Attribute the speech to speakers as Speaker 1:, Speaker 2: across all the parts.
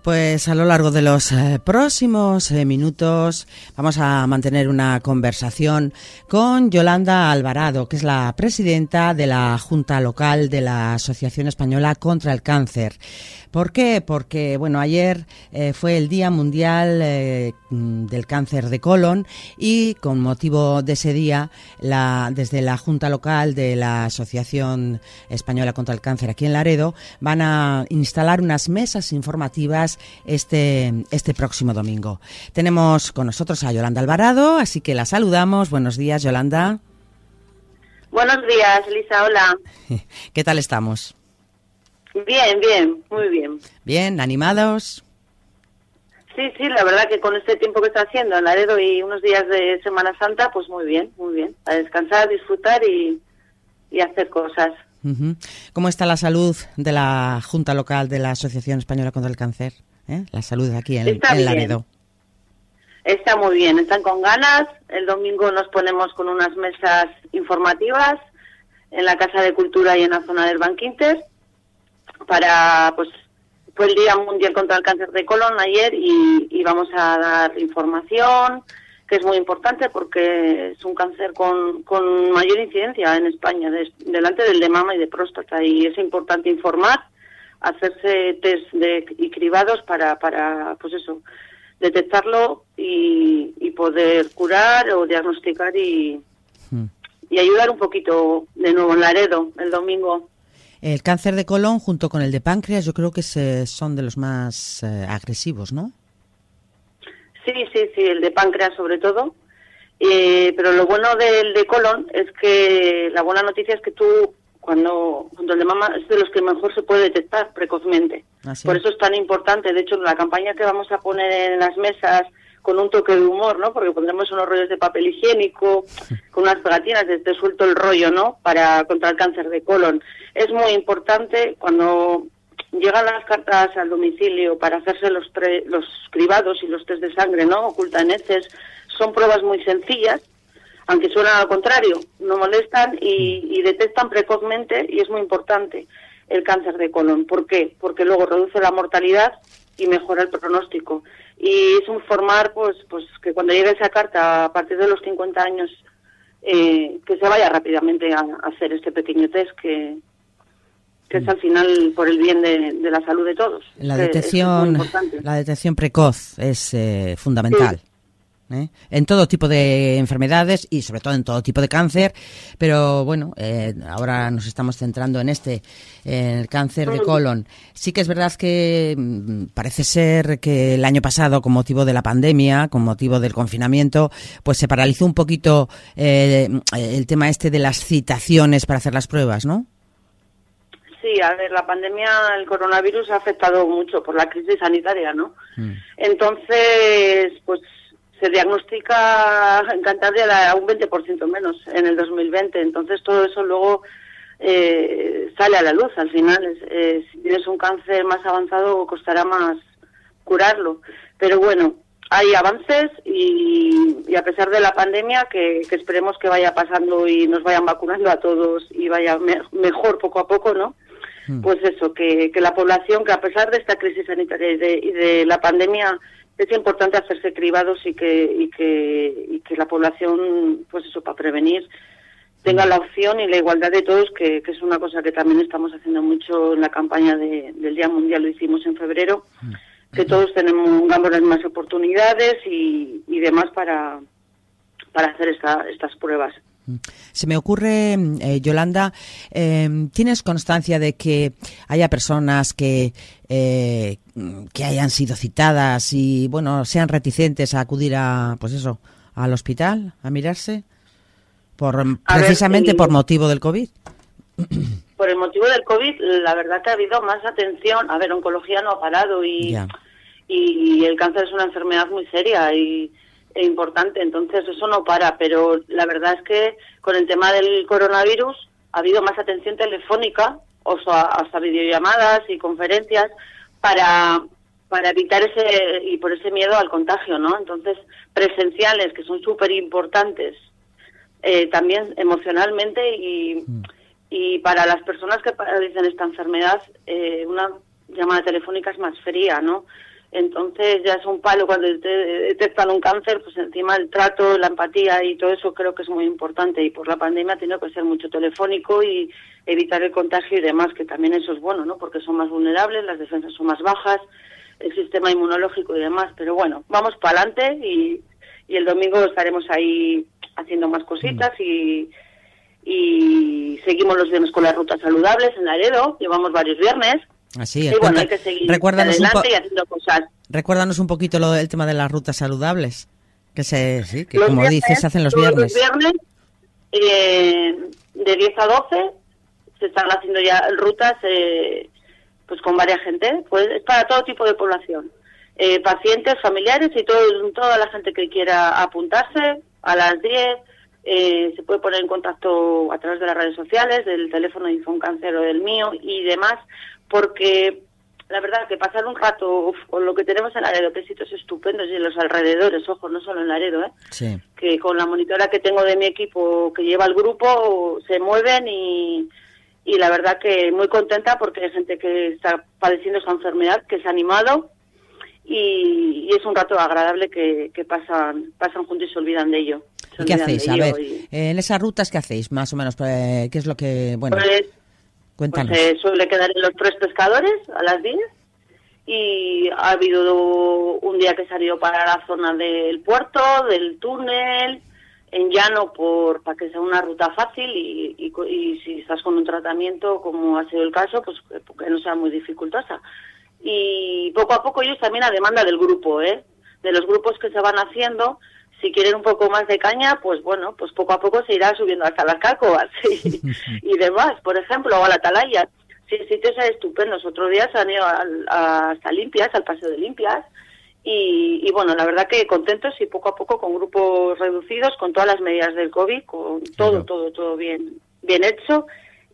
Speaker 1: Pues a lo largo de los próximos minutos vamos a mantener una conversación con Yolanda Alvarado, que es la presidenta de la Junta Local de la Asociación Española contra el Cáncer. ¿Por qué? Porque, bueno, ayer fue el Día Mundial del Cáncer de Colon y con motivo de ese día, desde la Junta Local de la Asociación Española contra el Cáncer aquí en Laredo, van a instalar unas mesas informativas este próximo domingo. Tenemos con nosotros a Yolanda Alvarado, así que la saludamos. Buenos días, Yolanda.
Speaker 2: Buenos días, Elisa, hola.
Speaker 1: ¿Qué tal estamos?
Speaker 2: Bien, muy bien.
Speaker 1: Bien, ¿animados?
Speaker 2: Sí, la verdad que con este tiempo que está haciendo en Laredo y unos días de Semana Santa, pues muy bien. A descansar, disfrutar y hacer cosas.
Speaker 1: Uh-huh. ¿Cómo está la salud de la Junta Local de la Asociación Española contra el Cáncer? La salud aquí en Laredo.
Speaker 2: Está muy bien, están con ganas. El domingo nos ponemos con unas mesas informativas en la Casa de Cultura y en la zona del Banquinter para, pues, fue el Día Mundial contra el Cáncer de Colon ayer y vamos a dar información, que es muy importante porque es un cáncer con mayor incidencia en España, delante del de mama y de próstata, y es importante informar, hacerse test y cribados para pues eso, detectarlo y poder curar o diagnosticar y ayudar un poquito de nuevo en Laredo el domingo.
Speaker 1: El cáncer de colon junto con el de páncreas yo creo que son de los más agresivos, ¿no?
Speaker 2: Sí, el de páncreas sobre todo. Pero lo bueno del de colon es que la buena noticia es que tú, junto al de mama, es de los que mejor se puede detectar precozmente. ¿Ah, sí? Por eso es tan importante. De hecho, la campaña que vamos a poner en las mesas con un toque de humor, ¿no? Porque pondremos unos rollos de papel higiénico, con unas pegatinas, te suelto el rollo, ¿no? Contra el cáncer de colon. Es muy importante cuando llegan las cartas al domicilio para hacerse los cribados y los test de sangre, ¿no? Ocultan heces. Son pruebas muy sencillas, aunque suenan al contrario, no molestan y detectan precozmente, y es muy importante el cáncer de colon. ¿Por qué? Porque luego reduce la mortalidad y mejora el pronóstico. Y es informar, pues que cuando llegue esa carta a partir de los 50 años, que se vaya rápidamente a hacer este pequeño test que es al final por el bien de la salud de todos.
Speaker 1: La detección precoz es fundamental. Sí. En todo tipo de enfermedades y sobre todo en todo tipo de cáncer, pero bueno, ahora nos estamos centrando en el cáncer de colon. Sí que es verdad que parece ser que el año pasado, con motivo de la pandemia, con motivo del confinamiento, pues se paralizó un poquito el tema de las citaciones para hacer las pruebas, ¿no?
Speaker 2: Sí, a ver, la pandemia, el coronavirus ha afectado mucho por la crisis sanitaria, ¿no? Entonces, pues se diagnostica en Cantabria a un 20% menos en el 2020. Entonces todo eso luego sale a la luz. Al final, si tienes un cáncer más avanzado, costará más curarlo. Pero bueno, hay avances y a pesar de la pandemia, que esperemos que vaya pasando y nos vayan vacunando a todos y vaya mejor poco a poco, ¿no? Pues eso, que la población, que a pesar de esta crisis sanitaria y de la pandemia, es importante hacerse cribados y que la población, pues eso, para prevenir, tenga la opción y la igualdad de todos, que es una cosa que también estamos haciendo mucho en la campaña del Día Mundial, lo hicimos en febrero, que todos tenemos las mismas oportunidades y demás para hacer estas pruebas.
Speaker 1: Se me ocurre, Yolanda, ¿tienes constancia de que haya personas que hayan sido citadas y, bueno, sean reticentes a acudir al hospital, a mirarse, precisamente por motivo del COVID?
Speaker 2: Por el motivo del COVID, la verdad que ha habido más atención. A ver, oncología no ha parado y el cáncer es una enfermedad muy seria e importante, entonces eso no para, pero la verdad es que con el tema del coronavirus ha habido más atención telefónica, o sea, hasta videollamadas y conferencias para evitar por ese miedo al contagio, ¿no? Entonces, presenciales, que son súper importantes, también emocionalmente y para las personas que padecen esta enfermedad, una llamada telefónica es más fría, ¿no? Entonces ya es un palo cuando te detectan un cáncer, pues encima el trato, la empatía y todo eso creo que es muy importante, y por la pandemia ha tenido que ser mucho telefónico y evitar el contagio y demás, que también eso es bueno, ¿no? Porque son más vulnerables, las defensas son más bajas, el sistema inmunológico y demás, pero bueno, vamos para adelante y el domingo estaremos ahí haciendo más cositas y seguimos los viernes con las rutas saludables en Laredo, llevamos varios viernes.
Speaker 1: Así es.
Speaker 2: Y bueno, hay que seguir adelante y haciendo cosas.
Speaker 1: Recuérdanos un poquito el tema de las rutas saludables, que como viernes, dices, se hacen los viernes.
Speaker 2: Los viernes, de 10 a 12, se están haciendo ya rutas pues con varias gente, pues es para todo tipo de población. Pacientes, familiares y toda la gente que quiera apuntarse a las 10. Se puede poner en contacto a través de las redes sociales, del teléfono de Infoncáncer o del mío y demás, porque la verdad que pasar un rato con lo que tenemos en Laredo, que hay sitios estupendos y en los alrededores, ojo, no solo en Laredo,
Speaker 1: sí.
Speaker 2: Que con la monitora que tengo de mi equipo que lleva el grupo se mueven y la verdad que muy contenta porque hay gente que está padeciendo esa enfermedad, que se ha animado y es un rato agradable que pasan juntos y se olvidan de ello.
Speaker 1: ¿Y qué hacéis? A ver, en esas rutas, ¿qué hacéis? Más o menos, ¿qué es lo que...? Bueno, cuéntanos.
Speaker 2: Pues suele quedar en los 3 pescadores a las 10 y ha habido un día que se ha ido para la zona del puerto, del túnel, en llano para que sea una ruta fácil y si estás con un tratamiento, como ha sido el caso, pues que no sea muy dificultosa. Y poco a poco ellos también a demanda del grupo, de los grupos que se van haciendo. Si quieren un poco más de caña, pues bueno, pues poco a poco se irá subiendo hasta las Cárcovas y demás, por ejemplo, o a la Atalaya. Sí, sitios estupendos. Otro día se han ido hasta Limpias, al Paseo de Limpias, y bueno, la verdad que contentos y poco a poco con grupos reducidos, con todas las medidas del COVID, con todo bien hecho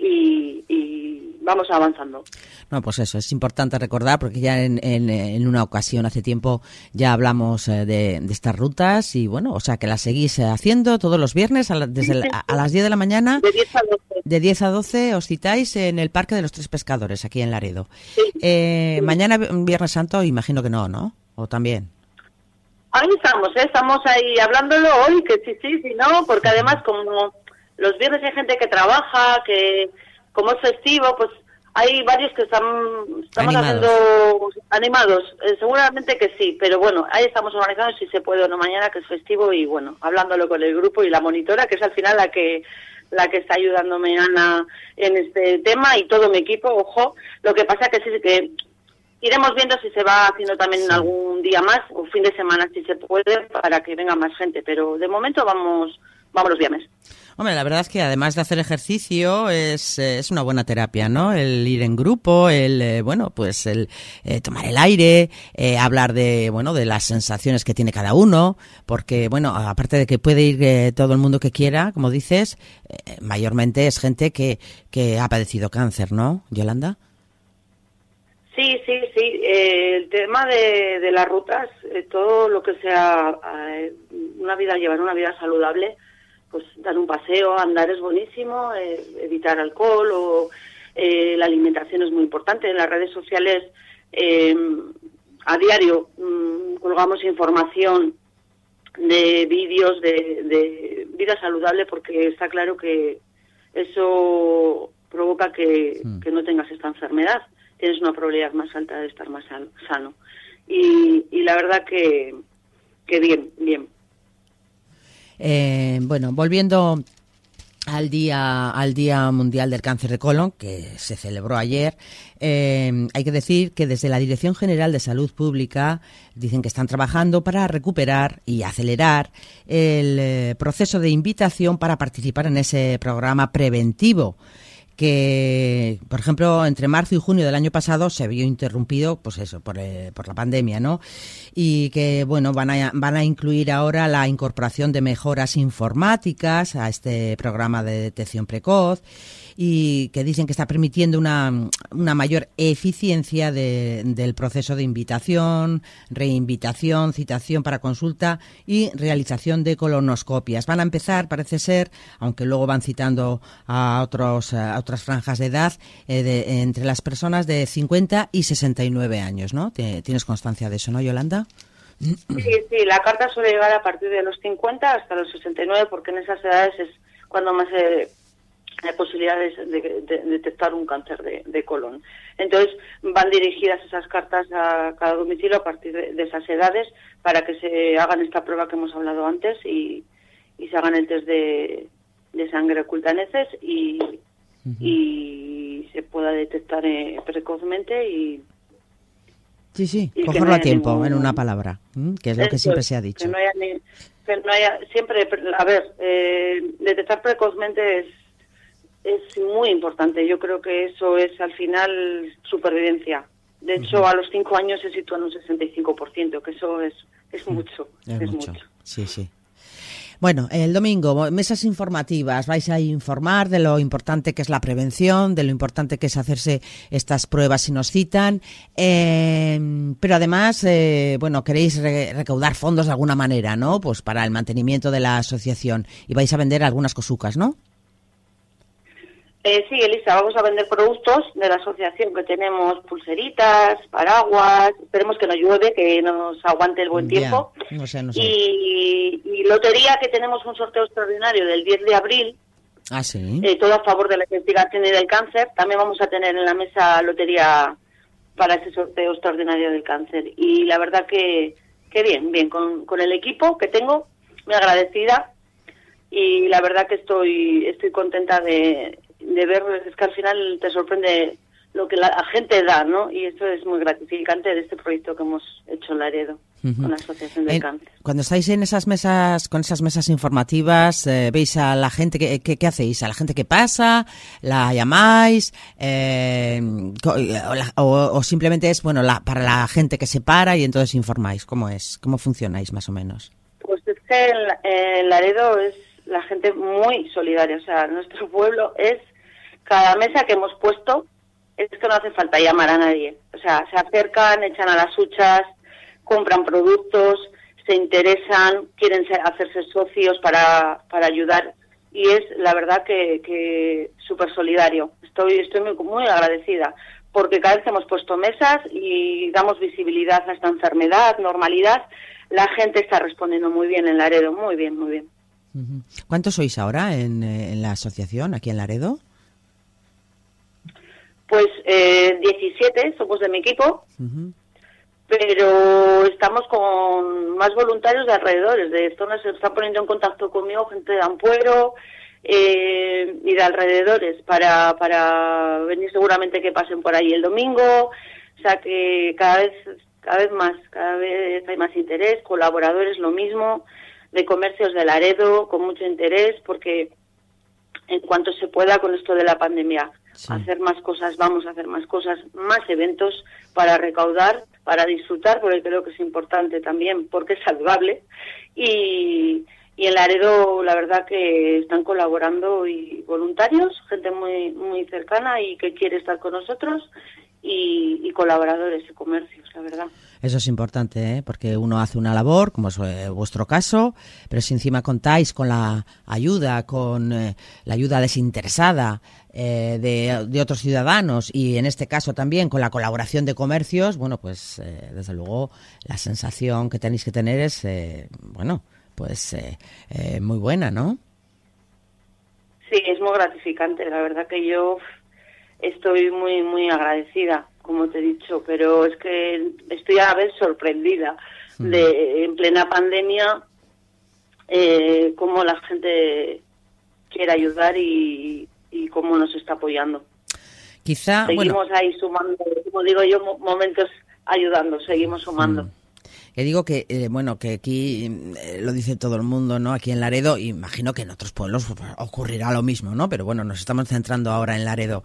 Speaker 2: y vamos avanzando.
Speaker 1: No, pues eso, es importante recordar, porque ya en una ocasión, hace tiempo, ya hablamos de estas rutas y bueno, o sea que las seguís haciendo todos los viernes a las 10 de la mañana.
Speaker 2: De 10 a 12.
Speaker 1: De 10 a 12 os citáis en el Parque de los 3 Pescadores, aquí en Laredo.
Speaker 2: Sí.
Speaker 1: Mañana, Viernes Santo, imagino que no, ¿o también?
Speaker 2: Ahí estamos ahí hablándolo hoy, que sí, no, porque además como los viernes hay gente que trabaja, que como es festivo, pues hay varios que estamos haciendo animados. Seguramente que sí, pero bueno, ahí estamos organizando si se puede o no mañana, que es festivo, y bueno, hablándolo con el grupo y la monitora, que es al final la que está ayudándome, Ana, en este tema, y todo mi equipo, ojo. Lo que pasa que sí que iremos viendo si se va haciendo también algún día más, o fin de semana si se puede, para que venga más gente, pero de momento vamos los viernes.
Speaker 1: Hombre, la verdad es que además de hacer ejercicio es una buena terapia, ¿no? El ir en grupo, el tomar el aire, hablar de las sensaciones que tiene cada uno, porque bueno, aparte de que puede ir todo el mundo que quiera, como dices, mayormente es gente que ha padecido cáncer, ¿no, Yolanda?
Speaker 2: Sí. El tema de las rutas, todo lo que sea llevar una vida saludable, pues dar un paseo, andar es buenísimo, evitar alcohol o la alimentación es muy importante. En las redes sociales a diario colgamos información de vídeos de vida saludable, porque está claro que eso provoca que no tengas esta enfermedad. Tienes una probabilidad más alta de estar más sano. Y la verdad que bien.
Speaker 1: Bueno, volviendo al Día Mundial del Cáncer de Colon, que se celebró ayer, hay que decir que desde la Dirección General de Salud Pública dicen que están trabajando para recuperar y acelerar el proceso de invitación para participar en ese programa preventivo, que, por ejemplo, entre marzo y junio del año pasado se vio interrumpido, pues eso, por la pandemia, ¿no? Y que, bueno, van a incluir ahora la incorporación de mejoras informáticas a este programa de detección precoz, y que dicen que está permitiendo una mayor eficiencia del proceso de invitación, reinvitación, citación para consulta y realización de colonoscopias. Van a empezar, parece ser, aunque luego van citando a otros otras franjas de edad entre las personas de 50 y 69 años, ¿no? ¿Tienes constancia de eso, no, Yolanda?
Speaker 2: Sí, la carta suele llegar a partir de los 50 hasta los 69, porque en esas edades es cuando más hay posibilidades de detectar un cáncer de colon. Entonces van dirigidas esas cartas a cada domicilio a partir de esas edades para que se hagan esta prueba que hemos hablado antes y se hagan el test de sangre oculta en heces y se pueda detectar precozmente y
Speaker 1: Sí, cogerlo a tiempo, en una palabra, que es lo que siempre se ha dicho.
Speaker 2: Que no haya siempre, a ver, detectar precozmente es muy importante. Yo creo que eso es al final supervivencia. De hecho, a los 5 años se sitúa en un 65%, que eso es mucho. Es mucho.
Speaker 1: Sí. Bueno, el domingo, mesas informativas, vais a informar de lo importante que es la prevención, de lo importante que es hacerse estas pruebas si nos citan, pero además, queréis recaudar fondos de alguna manera, ¿no? Pues para el mantenimiento de la asociación, y vais a vender algunas cosucas, ¿no?
Speaker 2: Sí, Elisa, vamos a vender productos de la asociación, que tenemos pulseritas, paraguas, esperemos que no llueve, que nos aguante el buen tiempo.
Speaker 1: No sé.
Speaker 2: Y lotería, que tenemos un sorteo extraordinario del 10 de abril,
Speaker 1: sí.
Speaker 2: Todo a favor de la investigación y del cáncer. También vamos a tener en la mesa lotería para ese sorteo extraordinario del cáncer. Y la verdad que bien, con el equipo que tengo, muy agradecida, y la verdad que estoy contenta de ver, es que al final te sorprende lo que la gente da, ¿no? Y eso es muy gratificante de este proyecto que hemos hecho en Laredo, con la Asociación del Cáncer.
Speaker 1: Cuando estáis en esas mesas, con esas mesas informativas, ¿veis a la gente? ¿Qué hacéis? ¿A la gente que pasa? ¿La llamáis? O simplemente es, para la gente que se para y entonces informáis? ¿Cómo es? ¿Cómo funcionáis más o menos?
Speaker 2: Pues es que en Laredo es la gente muy solidaria. O sea, nuestro pueblo es, cada mesa que hemos puesto, es que no hace falta llamar a nadie. O sea, se acercan, echan a las huchas, compran productos, se interesan, quieren hacerse socios para ayudar. Y es, la verdad, que súper solidario. Estoy muy agradecida, porque cada vez que hemos puesto mesas y damos visibilidad a esta enfermedad, normalidad, la gente está respondiendo muy bien en Laredo, muy bien, muy bien.
Speaker 1: ¿Cuántos sois ahora en la asociación, aquí en Laredo?
Speaker 2: Pues 17 somos de mi equipo, pero estamos con más voluntarios de alrededores, de zonas. Se están poniendo en contacto conmigo gente de Ampuero y de alrededores para venir, seguramente que pasen por ahí el domingo. O sea que cada vez hay más interés, colaboradores lo mismo, de comercios de Laredo con mucho interés, porque en cuanto se pueda con esto de la pandemia, hacer más cosas, vamos a hacer más cosas, más eventos para recaudar, para disfrutar, porque creo que es importante también, porque es saludable. Y en Laredo, la verdad que están colaborando y voluntarios, gente muy muy cercana y que quiere estar con nosotros, y colaboradores y comercios, la verdad.
Speaker 1: Eso es importante, porque uno hace una labor, como es vuestro caso, pero si encima contáis con la ayuda, la ayuda desinteresada de otros ciudadanos, y en este caso también con la colaboración de comercios, pues desde luego la sensación que tenéis que tener es, muy buena, ¿no?
Speaker 2: Sí, es muy gratificante, la verdad que yo estoy muy muy agradecida, como te he dicho, pero es que estoy a la vez sorprendida de, en plena pandemia, cómo la gente quiere ayudar y cómo nos está apoyando.
Speaker 1: Quizá
Speaker 2: seguimos ahí sumando, como digo yo, momentos ayudando, seguimos sumando.
Speaker 1: Que digo que que aquí lo dice todo el mundo, ¿no? Aquí en Laredo, imagino que en otros pueblos ocurrirá lo mismo, ¿no? Pero nos estamos centrando ahora en Laredo.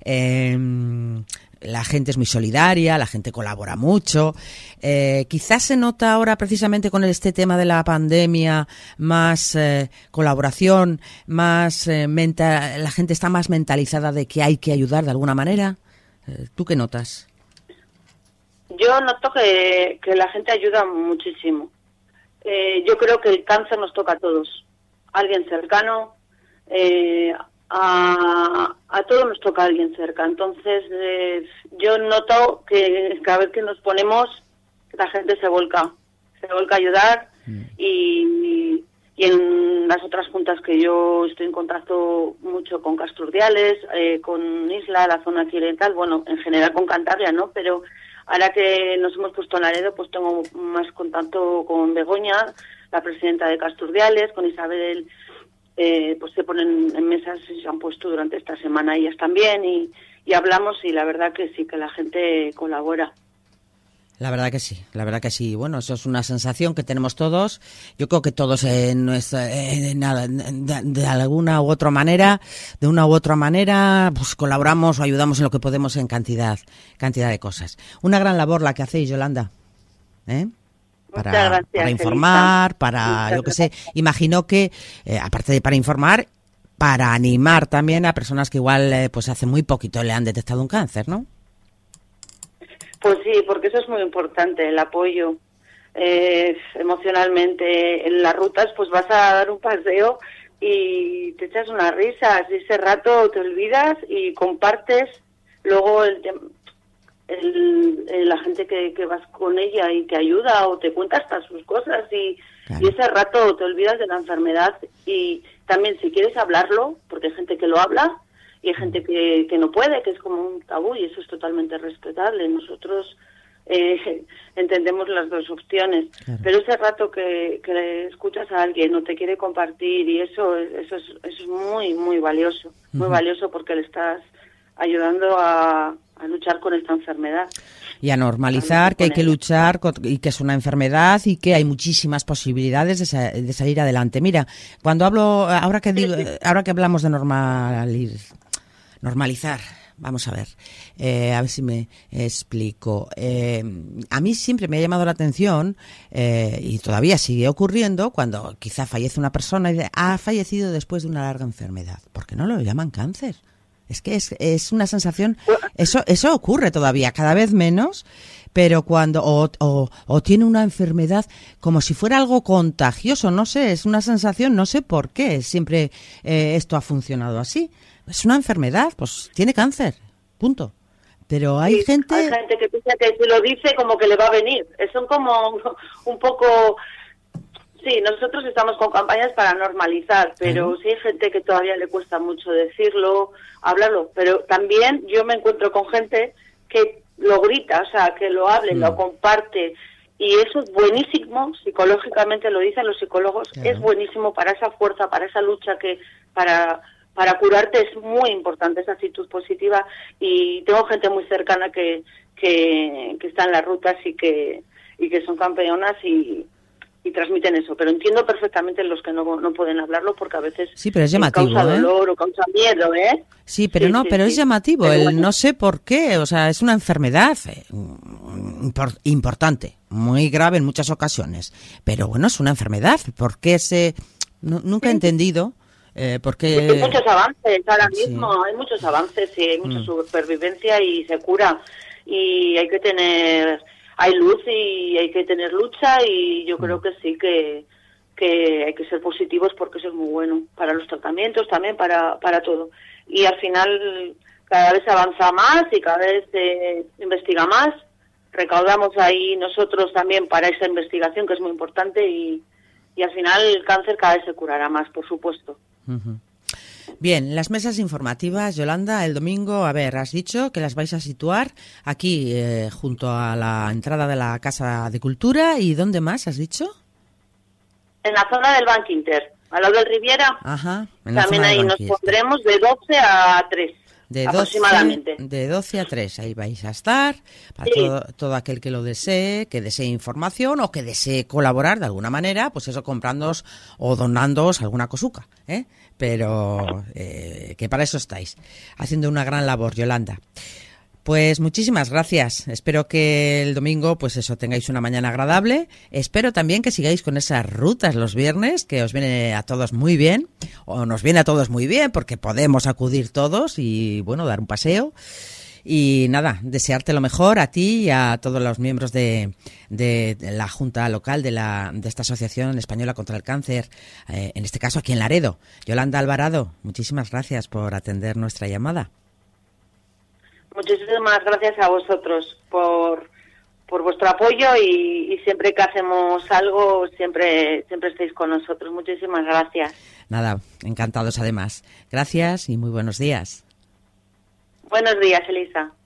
Speaker 1: La gente es muy solidaria, la gente colabora mucho. Quizás se nota ahora, precisamente con este tema de la pandemia, más colaboración, más la gente está más mentalizada de que hay que ayudar de alguna manera. ¿Tú qué notas?
Speaker 2: Yo noto que la gente ayuda muchísimo. Yo creo que el cáncer nos toca a todos. Alguien cercano, a a todos nos toca alguien cerca. Entonces, yo noto que cada vez que nos ponemos, la gente se volca a ayudar y en las otras juntas que yo estoy en contacto mucho con Casturdiales, con Isla, la zona occidental, bueno, en general con Cantabria, ¿no? Pero ahora que nos hemos puesto en Laredo, pues tengo más contacto con Begoña, la presidenta de Casturdiales, con Isabel, pues se ponen en mesas y se han puesto durante esta semana ellas también y hablamos y la verdad que sí, que la gente colabora.
Speaker 1: La verdad que sí. Bueno, eso es una sensación que tenemos todos. Yo creo que todos de alguna u otra manera, pues colaboramos o ayudamos en lo que podemos en cantidad de cosas. Una gran labor la que hacéis, Yolanda. Para informar, yo qué sé. Imagino que, aparte de para informar, para animar también a personas que igual pues hace muy poquito le han detectado un cáncer, ¿no?
Speaker 2: Pues sí, porque eso es muy importante, el apoyo emocionalmente. En las rutas pues vas a dar un paseo y te echas unas risas y ese rato te olvidas y compartes. Luego la gente que vas con ella y te ayuda o te cuenta hasta sus cosas
Speaker 1: Claro.
Speaker 2: Y ese rato te olvidas de la enfermedad y también si quieres hablarlo, porque hay gente que lo habla, y hay gente que no puede, que es como un tabú y eso es totalmente respetable. Nosotros entendemos las dos opciones,
Speaker 1: claro.
Speaker 2: Pero ese rato que le escuchas a alguien o te quiere compartir y eso es muy, muy valioso, muy valioso porque le estás ayudando a luchar con esta enfermedad.
Speaker 1: Y a normalizar que hay que luchar y que es una enfermedad y que hay muchísimas posibilidades de salir adelante. Mira, cuando hablo, ahora que hablamos de normalizar, vamos a ver si me explico. A mí siempre me ha llamado la atención y todavía sigue ocurriendo cuando quizá fallece una persona y ha fallecido después de una larga enfermedad. ¿Por qué no lo llaman cáncer? Es que es una sensación, eso ocurre todavía, cada vez menos, pero cuando o tiene una enfermedad como si fuera algo contagioso, no sé, es una sensación, no sé por qué siempre esto ha funcionado así. Es una enfermedad, pues tiene cáncer, punto. Pero hay gente
Speaker 2: que piensa que si lo dice como que le va a venir. Son como un poco... Sí, nosotros estamos con campañas para normalizar, pero sí hay gente que todavía le cuesta mucho decirlo, hablarlo. Pero también yo me encuentro con gente que lo grita, o sea, que lo hable, lo comparte. Y eso es buenísimo, psicológicamente lo dicen los psicólogos, es buenísimo para esa fuerza, para esa lucha que para curarte es muy importante esa actitud positiva. Y tengo gente muy cercana que está en las rutas y que son campeonas y transmiten eso, pero entiendo perfectamente los que no pueden hablarlo porque a veces
Speaker 1: sí, pero es llamativo,
Speaker 2: causa dolor o causa miedo, ¿eh?
Speaker 1: Sí, pero pero es llamativo,
Speaker 2: pero bueno.
Speaker 1: No sé por qué, o sea, es una enfermedad importante, muy grave en muchas ocasiones, pero bueno, es una enfermedad, ¿por qué nunca he entendido por qué?
Speaker 2: Hay muchos avances ahora mismo, hay muchos avances y hay mucha supervivencia y se cura y hay luz y hay que tener lucha y yo creo que sí que hay que ser positivos porque eso es muy bueno para los tratamientos también para todo y al final cada vez se avanza más y cada vez se investiga más, recaudamos ahí nosotros también para esa investigación que es muy importante y al final el cáncer cada vez se curará más, por supuesto.
Speaker 1: Bien, las mesas informativas, Yolanda, el domingo, a ver, has dicho que las vais a situar aquí, junto a la entrada de la Casa de Cultura, ¿y dónde más has dicho?
Speaker 2: En la zona del Banc Inter, al lado del Riviera.
Speaker 1: Ajá.
Speaker 2: También ahí nos pondremos de 12 a 3, aproximadamente.
Speaker 1: De 12 a 3, ahí vais a estar, para todo aquel que lo desee, que desee información o que desee colaborar de alguna manera, pues eso, comprándoos o donándoos alguna cosuca, pero que para eso estáis, haciendo una gran labor, Yolanda. Pues muchísimas gracias. Espero que el domingo, pues eso, tengáis una mañana agradable. Espero también que sigáis con esas rutas los viernes, que os viene a todos muy bien, o nos viene a todos muy bien, porque podemos acudir todos y, bueno, dar un paseo. Y nada, desearte lo mejor a ti y a todos los miembros de la Junta Local de esta Asociación Española contra el Cáncer, en este caso aquí en Laredo. Yolanda Alvarado, muchísimas gracias por atender nuestra llamada.
Speaker 2: Muchísimas gracias a vosotros por vuestro apoyo y siempre que hacemos algo, siempre estáis con nosotros. Muchísimas gracias.
Speaker 1: Nada, encantados además. Gracias y muy buenos días.
Speaker 2: Buenos días, Elisa.